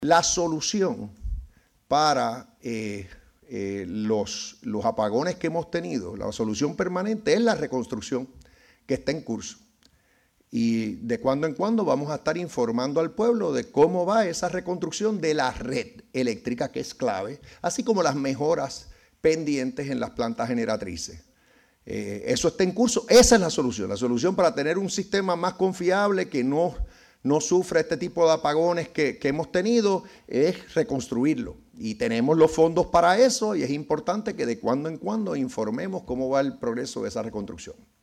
La solución para los apagones que hemos tenido, la solución permanente es la reconstrucción que está en curso. Y de cuando en cuando vamos a estar informando al pueblo de cómo va esa reconstrucción de la red eléctrica, que es clave, así como las mejoras pendientes en las plantas generatrices. Eso está en curso. Esa es la solución para tener un sistema más confiable que no sufra este tipo de apagones que hemos tenido, es reconstruirlo. Y tenemos los fondos para eso y es importante que de cuando en cuando informemos cómo va el progreso de esa reconstrucción.